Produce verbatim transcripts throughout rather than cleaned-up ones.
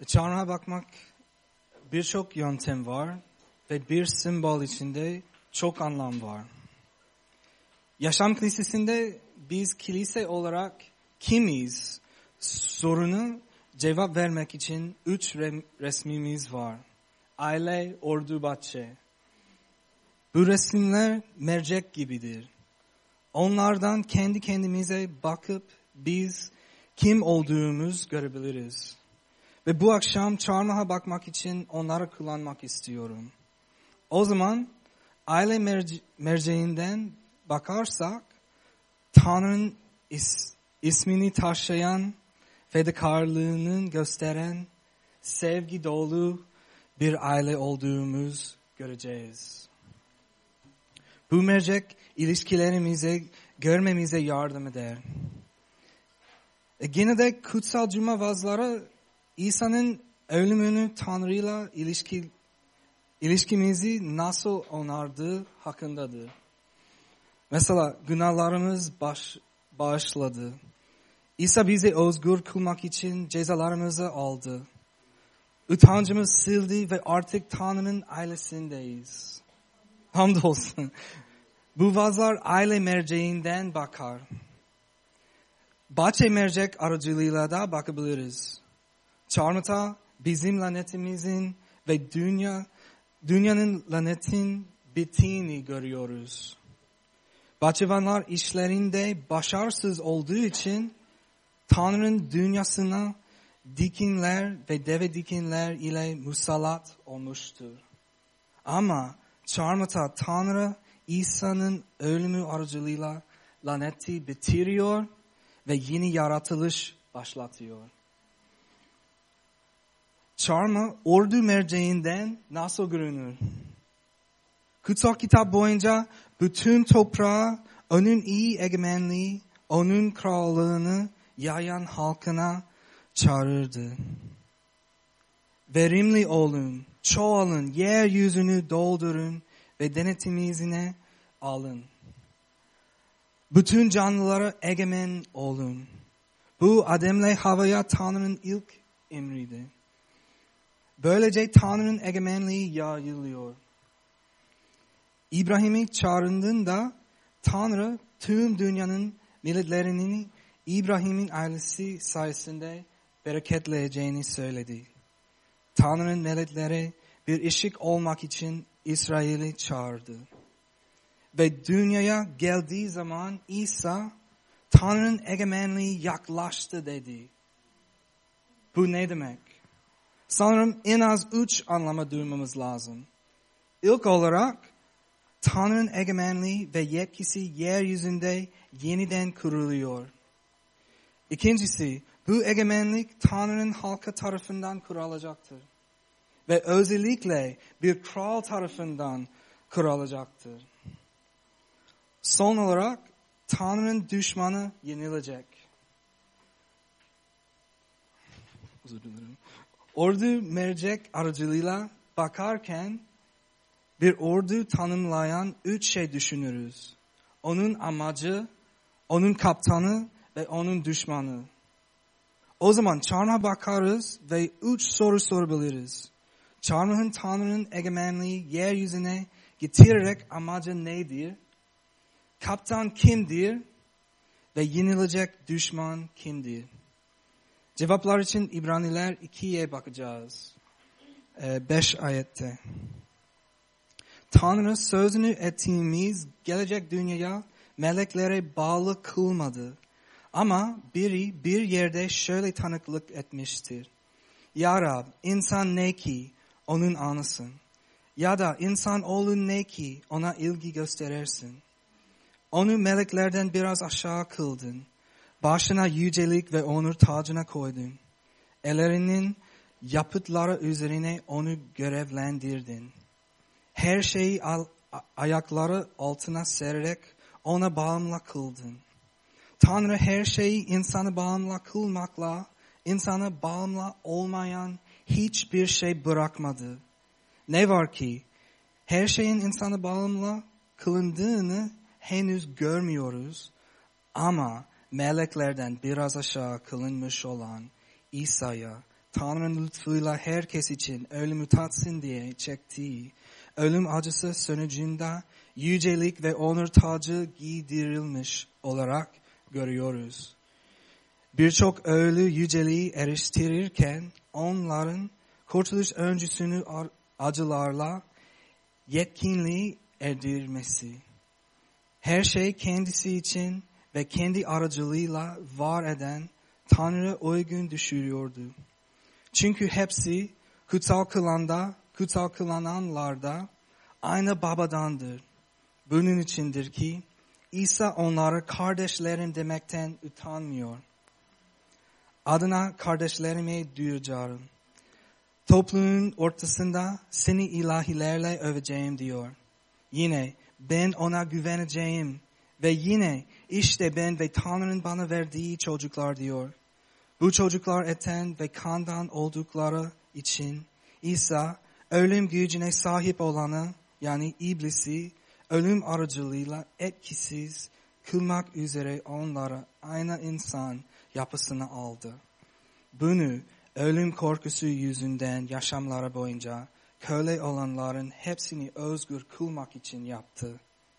Tanrı'ya bakmak birçok yöntem var ve bir simbol içinde çok anlam var. Yaşam Kilisesi'nde biz kilise olarak kimiz sorunu cevap vermek için üç resmimiz var. Aile, ordu, bahçe. Bu resimler mercek gibidir. Onlardan kendi kendimize bakıp biz kim olduğumuzu görebiliriz. Ve bu akşam Tanrı'ya bakmak için onları kullanmak istiyorum. O zaman aile merci- merceğinden bakarsak Tanrı'nın is- ismini taşıyan, fedakarlığını gösteren, sevgi dolu bir aile olduğumuzu göreceğiz. Bu mercek ilişkilerimize görmemize yardım eder. E gene de kutsal cuma vaazları İsa'nın ölümünü Tanrı'yla ilişki, ilişkimizi nasıl onardığı hakkındadır. Mesela günahlarımız baş, bağışladı. İsa bizi özgür kılmak için cezalarımızı aldı. Utancımız sildi ve artık Tanrı'nın ailesindeyiz. Hamdolsun. Bu vaazlar aile merceğinden bakar. Bahçe mercek aracılığıyla da bakabiliriz. Tanrı'da bizim lanetimizin ve dünya, dünyanın lanetin bittiğini görüyoruz. Bahçıvanlar işlerinde başarısız olduğu için Tanrı'nın dünyasına dikinler ve deve dikinler ile musallat olmuştur. Ama Tanrı'da Tanrı İsa'nın ölümü aracılığıyla laneti bitiriyor ve yeni yaratılış başlatıyor. Tanrı ordu merceğinden nasıl görünür? Kutsal kitap boyunca bütün toprağı onun iyi egemenliği, onun krallığını yayan halkına çağırırdı. Verimli olun, çoğalın, yeryüzünü doldurun ve denetiminize alın. Bütün canlılara egemen olun. Bu Adem'le Havva'ya Tanrı'nın ilk emriydi. Böylece Tanrı'nın egemenliği yayılıyor. İbrahim'i çağrındığında Tanrı tüm dünyanın milletlerini İbrahim'in ailesi sayesinde bereketleyeceğini söyledi. Tanrı'nın milletlere bir ışık olmak için İsrail'i çağırdı. Ve dünyaya geldiği zaman İsa Tanrı'nın egemenliği yaklaştı dedi. Bu ne demek? Sanırım en az üç anlama duymamız lazım. İlk olarak Tanrı'nın egemenliği ve yetkisi yeryüzünde yeniden kuruluyor. İkincisi, bu egemenlik Tanrı'nın halkı tarafından kurulacaktır. Ve özellikle bir kral tarafından kurulacaktır. Son olarak Tanrı'nın düşmanı yenilecek. Özür dilerim. Ordu mercek aracılığıyla bakarken bir ordu tanımlayan üç şey düşünürüz. Onun amacı, onun kaptanı ve onun düşmanı. O zaman Tanrı'ya bakarız ve üç soru sorabiliriz. Tanrı'nın Tanrı'nın egemenliği yeryüzüne getirerek amacı nedir? Kaptan kimdir? Ve yenilecek düşman kimdir? Cevaplar için İbraniler ikiye bakacağız. beş ayette. Tanrı sözünü ettiğimiz gelecek dünyaya meleklere bağlı kılmadı. Ama biri bir yerde şöyle tanıklık etmiştir. Ya Rab, insan ne ki onun anısın? Ya da insan oğlu ne ki ona ilgi gösterirsin? Onu meleklerden biraz aşağı kıldın. Başına yücelik ve onur tacına koydun. Ellerinin yapıtları üzerine onu görevlendirdin. Her şeyi al, ayakları altına sererek ona bağımlı kıldın. Tanrı her şeyi insanı bağımlı kılmakla, insana bağımlı olmayan hiçbir şey bırakmadı. Ne var ki, her şeyin insana bağımlı kılındığını henüz görmüyoruz. Ama meleklerden biraz aşağı kılınmış olan İsa'ya Tanrı'nın lütfuyla herkes için ölümü tatsın diye çektiği ölüm acısı sonucunda yücelik ve onur tacı giydirilmiş olarak görüyoruz. Birçok ölü yüceliği eriştirirken onların kurtuluş öncüsünü acılarla yetkinliği erdirmesi. Her şey kendisi için ve kendi aracılığıyla var eden Tanrı uygun düşürüyordu. Çünkü hepsi kutsal kılanda, kutsal kılananlarda aynı babadandır. Bunun içindir ki İsa onlara kardeşlerim demekten utanmıyor. Adına kardeşlerime duyacağım. Toplumun ortasında seni ilahilerle öveceğim diyor. Yine ben ona güveneceğim ve yine işte ben ve Tanrı'nın bana verdiği çocuklar diyor. Bu çocuklar etten ve kandan oldukları için İsa ölüm gücüne sahip olanı yani iblisi ölüm aracılığıyla etkisiz kılmak üzere onlara aynı insan yapısını aldı. Bunu ölüm korkusu yüzünden yaşamları boyunca köle olanların hepsini özgür kılmak için yaptı.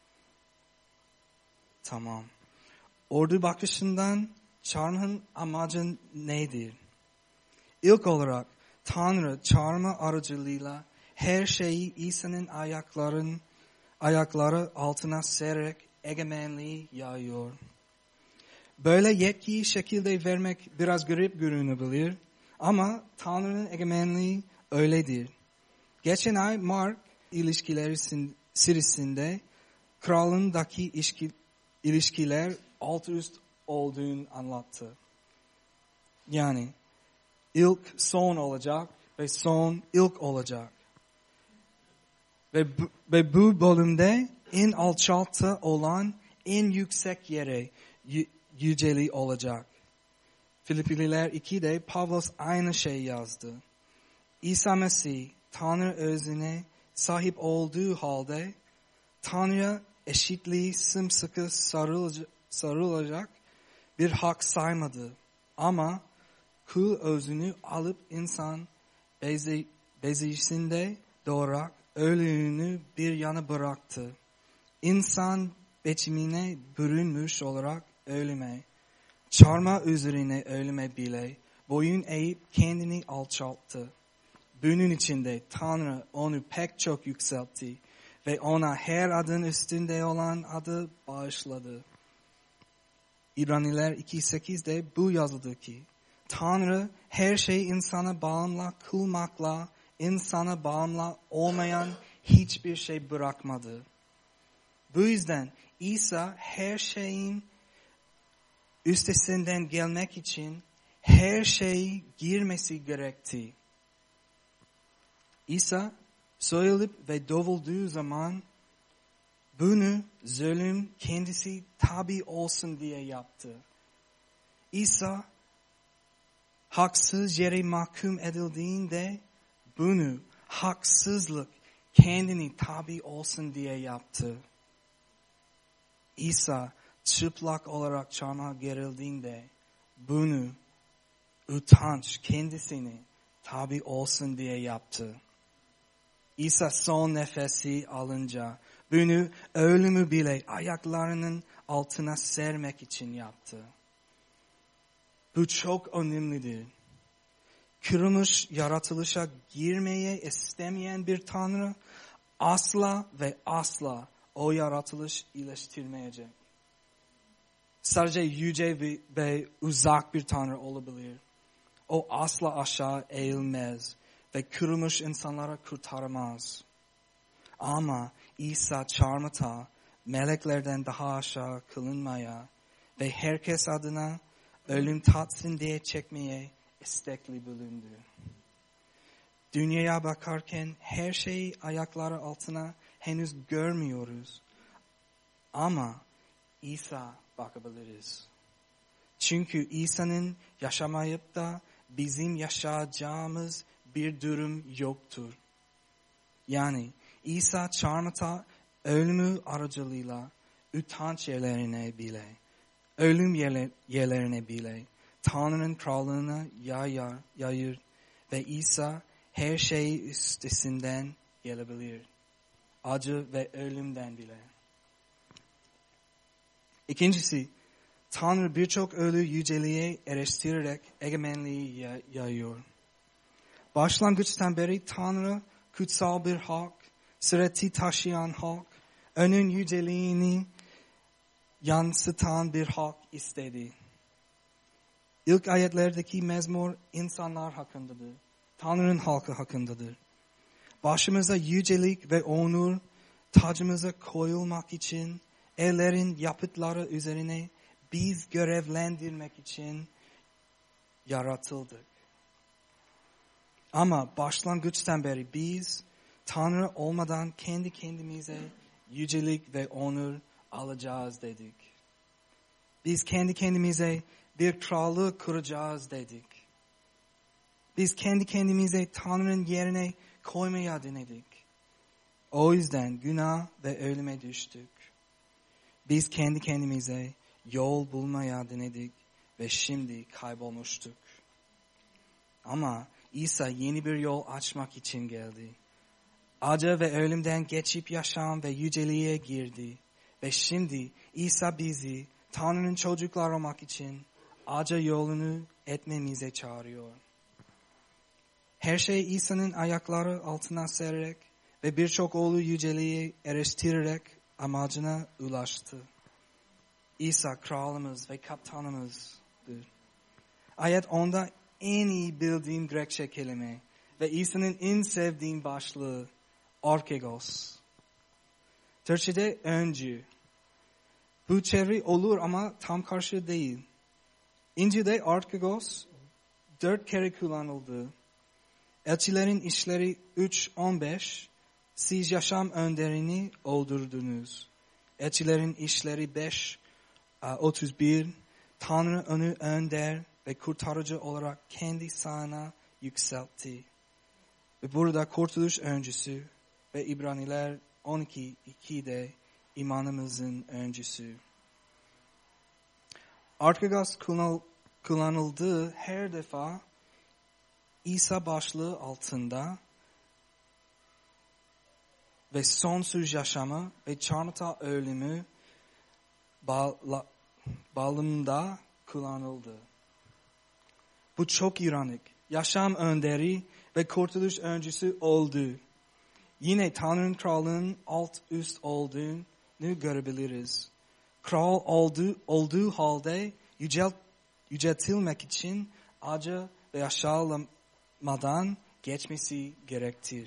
Tamam. Ordu bakışından çarmıhın amacı nedir? İlk olarak Tanrı çarmıh aracılığıyla her şeyi İsa'nın ayakların ayakları altına sererek egemenliği yayıyor. Böyle yetkiyi şekilde vermek biraz garip görünebilir ama Tanrı'nın egemenliği öyledir. Geçen ay Mark ilişkileri serisinde kralındaki ilişki, ilişkiler alt üst olduğunu anlattı. Yani ilk son olacak ve son ilk olacak. Ve bu, ve bu bölümde en alçaltı olan en yüksek yere y- yüceliği olacak. Filipliler iki'de Pavlos aynı şey yazdı. İsa Mesih Tanrı özüne sahip olduğu halde Tanrı'ya eşitliği sımsıkı sarılacak, sarılacak bir hak saymadı. Ama kul özünü alıp insan beze, bezisinde doğarak ölümünü bir yana bıraktı. İnsan biçimine bürünmüş olarak ölüme, çarmıh üzerine ölüme bile boyun eğip kendini alçalttı. Bunun içinde Tanrı onu pek çok yükseltti ve ona her adın üstünde olan adı bağışladı. İbraniler iki sekiz'de bu yazıldı ki, Tanrı her şeyi insana bağımlı kılmakla, insana bağımlı olmayan hiçbir şey bırakmadı. Bu yüzden İsa her şeyin üstesinden gelmek için her şeyi girmesi gerekti. İsa soyulup ve dövüldüğü zaman bunu zulüm kendisi tabi olsun diye yaptı. İsa haksız yere mahkum edildiğinde bunu haksızlık kendini tabi olsun diye yaptı. İsa çıplak olarak çarmıha gerildiğinde bunu utanç kendisini tabi olsun diye yaptı. İsa son nefesi alınca bunu ölümü bile ayaklarının altına sermek için yaptı. Bu çok önemlidir. Kırılmış yaratılışa girmeye istemeyen bir Tanrı asla ve asla o yaratılış iyileştirmeyecek. Sadece yüce ve uzak bir Tanrı olabilir. O asla aşağı eğilmez ve kırılmış insanlara kurtaramaz. Ama İsa çarmıhta meleklerden daha aşağı kılınmaya ve herkes adına ölüm tatsın diye çekmeye istekli bulundu. Dünyaya bakarken her şeyi ayakları altına henüz görmüyoruz. Ama İsa bakabiliriz. Çünkü İsa'nın yaşamayıp da bizim yaşayacağımız bir durum yoktur. Yani İsa çarmıhta ölümü aracılığıyla utanç yerlerine bile, ölüm yerlerine bile Tanrı'nın krallığını yayar, yayır Ve İsa her şeyi üstesinden gelebilir. Acı ve ölümden bile. İkincisi, Tanrı birçok ölü yüceliğe eriştirerek egemenliği yayıyor. Başlangıçtan beri Tanrı kutsal bir halk, süreti taşıyan halk, onun yüceliğini yansıtan bir halk istedi. İlk ayetlerdeki mezmur insanlar hakkındadır. Tanrı'nın halkı hakkındadır. Başımıza yücelik ve onur tacımıza koyulmak için ellerin yapıtları üzerine biz görevlendirmek için yaratıldık. Ama başlangıçtan beri biz Tanrı olmadan kendi kendimize yücelik ve onur alacağız dedik. Biz kendi kendimize bir krallık kuracağız dedik. Biz kendi kendimize Tanrı'nın yerine koymaya denedik. O yüzden günah ve ölüme düştük. Biz kendi kendimize yol bulmaya denedik ve şimdi kaybolmuştuk. Ama İsa yeni bir yol açmak için geldi. Acı ve ölümden geçip yaşam ve yüceliğe girdi. Ve şimdi İsa bizi Tanrı'nın çocuklar olmak için acı yolunu etmemize çağırıyor. Her şey İsa'nın ayakları altına sererek ve birçok oğlu yüceliğe eriştirerek amacına ulaştı. İsa kralımız ve kaptanımızdır. Ayet onda en iyi bildiğim Grekçe kelime ve İsa'nın en sevdiğim başlığı Archegos. Türkçe'de öncü. Bu çeviri olur ama tam karşı değil. İncil'de Archegos dört kere kullanıldı. Elçilerin İşleri üç on beş, siz yaşam önderini öldürdünüz. Elçilerin İşleri beş otuz bir, Tanrı onu önder ve kurtarıcı olarak kendi sağına yükseltti. Ve burada kurtuluş öncüsü ve İbraniler on iki iki'de imanımızın öncüsü. Archegos kullanıldığı her defa İsa başlığı altında ve sonsuz yaşamı ve çarmıhta ölümü bağla, bağlamında kullanıldı. Bu çok ironik. Yaşam önderi ve kurtuluş öncüsü oldu. Yine Tanrı'nın krallığının alt üst olduğunu görebiliriz. Kral olduğu, olduğu halde yücelt, yüceltilmek için acı ve aşağılamadan geçmesi gerektir.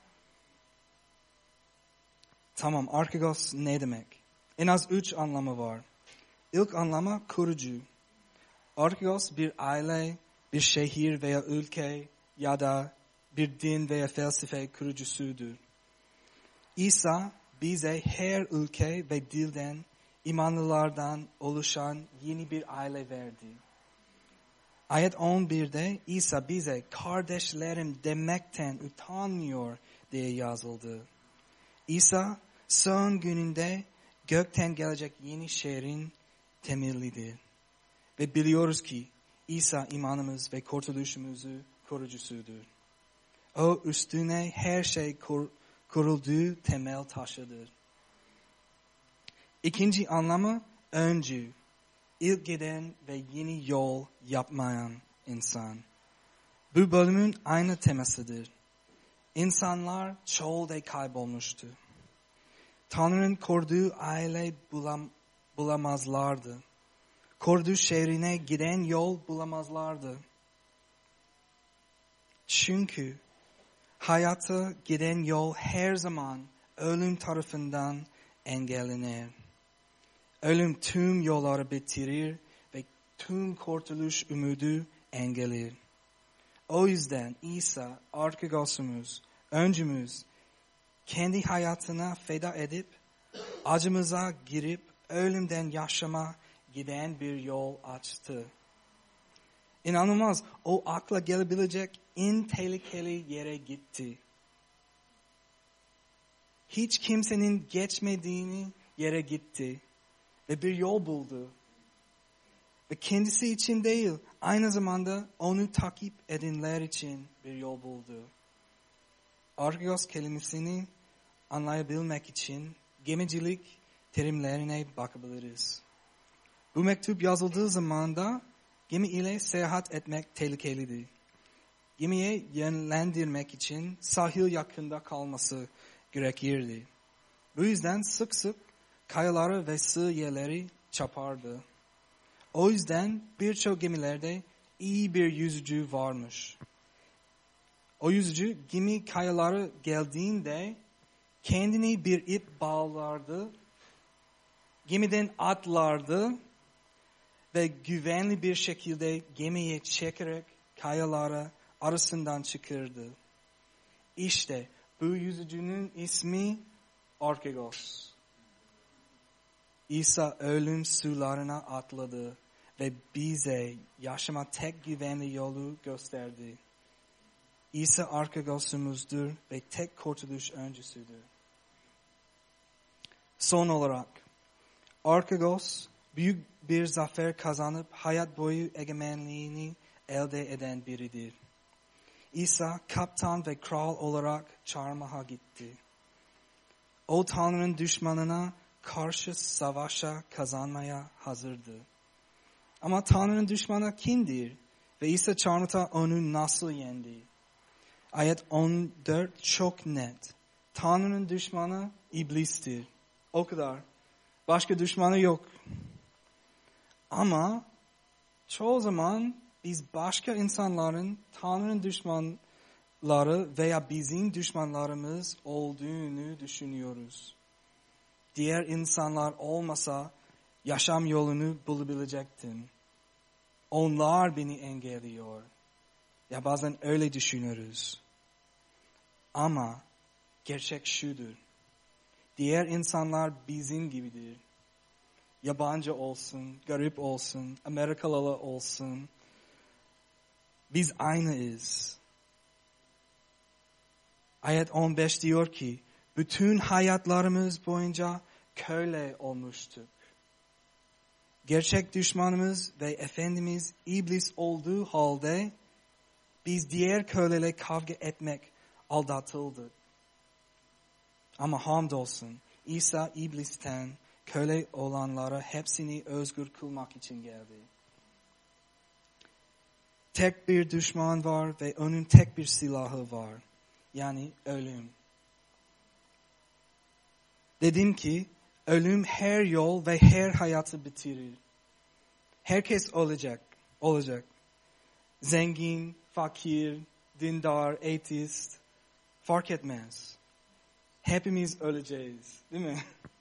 Tamam, Archegos ne demek? En az üç anlamı var. İlk anlamı kurucu. Archegos bir aile, bir şehir veya ülke ya da bir din veya felsefe kurucusudur. İsa bize her ülke ve dilden, imanlılardan oluşan yeni bir aile verdi. Ayet on bir'de İsa bize kardeşlerim demekten utanmıyor diye yazıldı. İsa son gününde gökten gelecek yeni şehrin temelidir. Ve biliyoruz ki İsa imanımız ve kurtuluşumuzu korucusudur. O üstüne her şey kur, kurulduğu temel taşıdır. İkinci anlamı öncü. İlk giden ve yeni yol yapmayan insan. Bu bölümün aynı temasıdır. İnsanlar çölde kaybolmuştu. Tanrı'nın kurduğu aile bulam, bulamazlardı. Kurduğu şehrine giden yol bulamazlardı. Çünkü hayata giden yol her zaman ölüm tarafından engellenir. Ölüm tüm yolları bitirir ve tüm kurtuluş umudu engeller. O yüzden İsa, Archegos'umuz, öncümüz, kendi hayatına feda edip, acımıza girip, ölümden yaşama giden bir yol açtı. İnanılmaz, o akla gelebilecek en tehlikeli yere gitti. Hiç kimsenin geçmediğini yere gitti ve bir yol buldu. Ve kendisi için değil aynı zamanda onu takip edenler için bir yol buldu. Argos kelimesini anlayabilmek için gemicilik terimlerine bakabiliriz. Bu mektup yazıldığı zamanda gemi ile seyahat etmek tehlikeliydi. Gemiye yönlendirmek için sahil yakında kalması gerekirdi. Bu yüzden sık sık kayaları ve sığ yerleri çarpardı. O yüzden birçok gemilerde iyi bir yüzücü varmış. O yüzücü gemi kayaları geldiğinde kendini bir ip bağlardı, gemiden atlardı ve güvenli bir şekilde gemiye çekerek kayaları arasından çıkardı. İşte bu yüzücünün ismi Archegos. İsa ölüm sularına atladı ve bize yaşama tek güvenli yolu gösterdi. İsa Archegos'umuzdur ve tek kurtuluş öncüsüdür. Son olarak, Archegos büyük bir zafer kazanıp hayat boyu egemenliğini elde eden biridir. İsa kaptan ve kral olarak çarmıha gitti. O Tanrı'nın düşmanına karşı savaşa kazanmaya hazırdı. Ama Tanrı'nın düşmanı kimdir? Ve İsa çarmıhta onu nasıl yendi? Ayet on dört çok net. Tanrı'nın düşmanı iblistir. O kadar. Başka düşmanı yok. Ama çoğu zaman biz başka insanların Tanrı'nın düşmanları veya bizim düşmanlarımız olduğunu düşünüyoruz. Diğer insanlar olmasa yaşam yolunu bulabilecektim. Onlar beni engelliyor. Ya bazen öyle düşünürüz. Ama gerçek şudur. Diğer insanlar bizim gibidir. Yabancı olsun, garip olsun, Amerikalı olsun. Biz aynıyız. Ayet on beş diyor ki, bütün hayatlarımız boyunca köle olmuştuk. Gerçek düşmanımız ve Efendimiz iblis olduğu halde biz diğer köleyle kavga etmek aldatıldık. Ama hamdolsun İsa iblisten köle olanlara hepsini özgür kılmak için geldi. Tek bir düşman var ve onun tek bir silahı var. Yani ölüm. Dedim ki ölüm her yol ve her hayatı bitirir. Herkes olacak, olacak. Zengin, fakir, dindar, ateist fark etmez. Hepimiz öleceğiz, değil mi?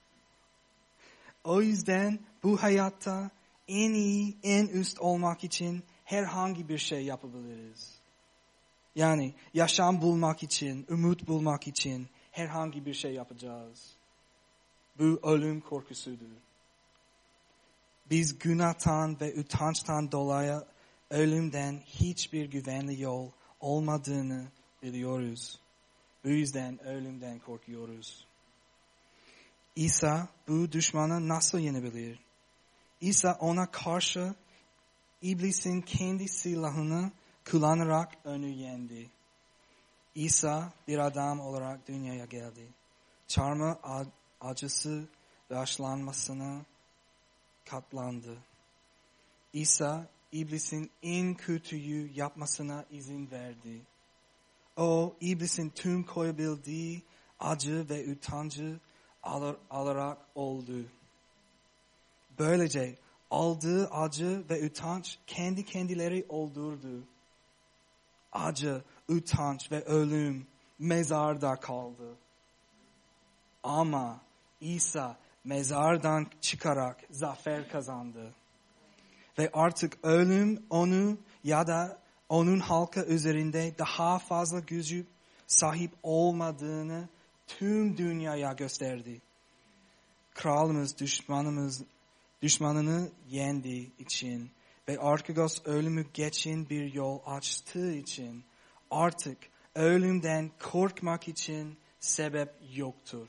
O yüzden bu hayatta en iyi, en üst olmak için herhangi bir şey yapabiliriz. Yani yaşam bulmak için, umut bulmak için herhangi bir şey yapacağız. Bu ölüm korkusudur. Biz günahtan ve utançtan dolayı ölümden hiçbir güvenli yol olmadığını biliyoruz. Bu yüzden ölümden korkuyoruz. İsa bu düşmanı nasıl yenebilir? İsa ona karşı iblisin kendi silahını kullanarak onu yendi. İsa bir adam olarak dünyaya geldi. Çarmıh acısı ve aşılanmasına katlandı. İsa iblisin en kötüyü yapmasına izin verdi. O iblisin tüm koyabildiği acı ve utancı alır, alarak oldu. Böylece aldığı acı ve utanç kendi kendileri öldürdü. Acı, utanç ve ölüm mezarda kaldı. Ama İsa mezardan çıkarak zafer kazandı. Ve artık ölüm onu ya da onun halkı üzerinde daha fazla gücü sahip olmadığını tüm dünyaya gösterdi. Kralımız düşmanımız düşmanını yendi için ve Archegos ölümü geçin bir yol açtığı için artık ölümden korkmak için sebep yoktur.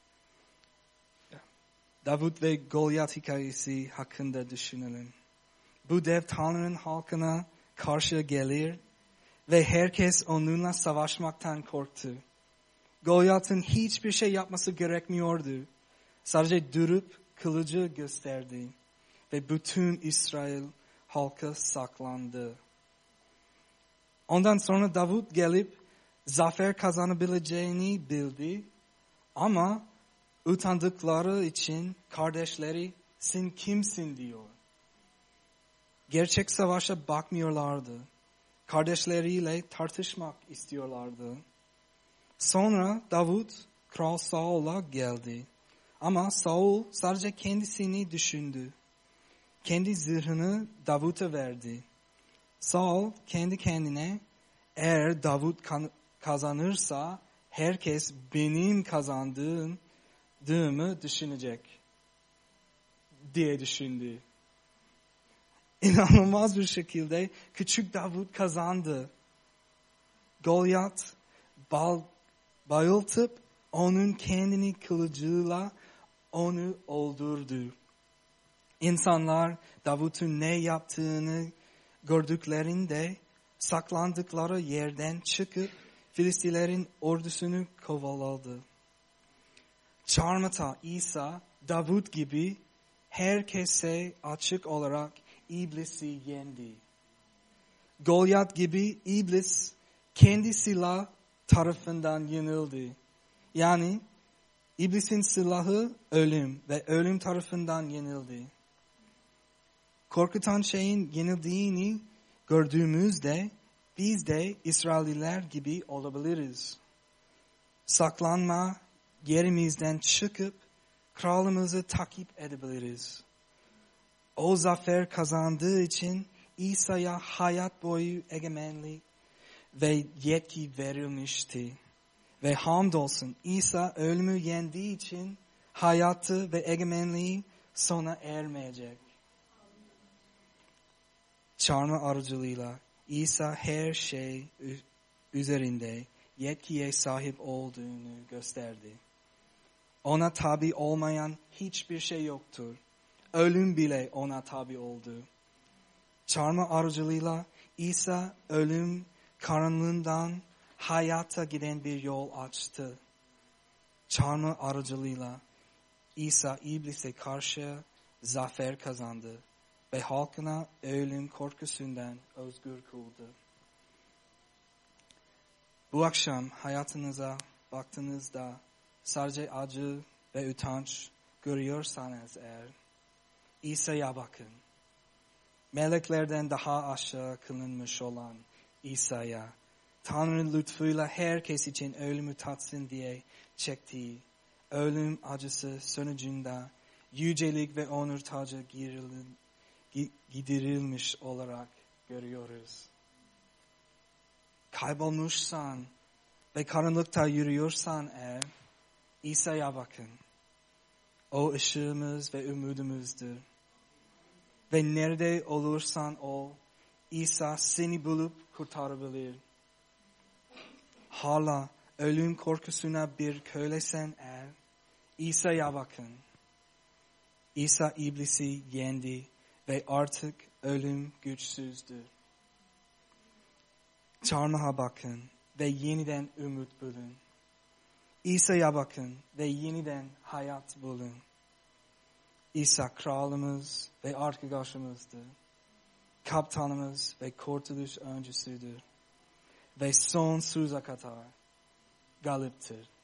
Davut ve Golyat hikayesi hakkında düşünelim. Bu dev Tanrı'nın halkına karşı gelir ve herkes onunla savaşmaktan korktu. Golyat'ın hiçbir şey yapması gerekmiyordu. Sadece durup kılıcı gösterdi ve bütün İsrail halkı saklandı. Ondan sonra Davut gelip zafer kazanabileceğini bildi ama utandıkları için kardeşleri sen kimsin diyor. Gerçek savaşa bakmıyorlardı. Kardeşleriyle tartışmak istiyorlardı. Sonra Davut Kral Saul'a geldi. Ama Saul sadece kendisini düşündü. Kendi zırhını Davut'a verdi. Saul kendi kendine eğer Davut kazanırsa herkes benim kazandığımı düşünecek diye düşündü. İnanılmaz bir şekilde küçük Davut kazandı. Golyat bal, bayıltıp onun kendini kılıcıyla onu öldürdü. İnsanlar Davut'un ne yaptığını gördüklerinde saklandıkları yerden çıkıp Filistilerin ordusunu kovaladı. Çarmıhta İsa Davut gibi herkese açık olarak İblisi yendi. Golyat gibi iblis kendi silah tarafından yenildi. Yani iblisin silahı ölüm ve ölüm tarafından yenildi. Korkutan şeyin yenildiğini gördüğümüzde biz de İsrailliler gibi olabiliriz. Saklanma yerimizden çıkıp kralımızı takip edebiliriz. O zafer kazandığı için İsa'ya hayat boyu egemenlik ve yetki verilmişti. Ve hamdolsun İsa ölümü yendiği için hayatı ve egemenliği sona ermeyecek. Çarmıh aracılığıyla İsa her şey üzerinde yetkiye sahip olduğunu gösterdi. Ona tabi olmayan hiçbir şey yoktur. Ölüm bile ona tabi oldu. Çarmıh aracılığıyla İsa ölüm karanlığından hayata giden bir yol açtı. Çarmıh aracılığıyla İsa iblise karşı zafer kazandı ve halkına ölüm korkusundan özgür kıldı. Bu akşam hayatınıza baktığınızda sadece acı ve utanç görüyorsanız eğer, İsa'ya bakın. Meleklerden daha aşağı kılınmış olan İsa'ya, Tanrı'nın lütfuyla herkes için ölümü tatsın diye çektiği ölüm acısı sonucunda yücelik ve onur tacı giderilmiş olarak görüyoruz. Kaybolmuşsan ve karanlıkta yürüyorsan eğer, İsa'ya bakın. O ışığımız ve umudumuzdur. Ve nerede olursan ol, İsa seni bulup kurtarabilir. Hala ölüm korkusuna bir kölesen eğer, İsa'ya bakın. İsa iblisi yendi ve artık ölüm güçsüzdür. Çarmıha bakın ve yeniden umut bulun. İsa'ya bakın ve yeniden hayat bulun. İsa kralımız ve arkadaşımızdır. Kaptanımız ve kurtuluş öncüsüdür. Ve sonsuza kadar galiptir.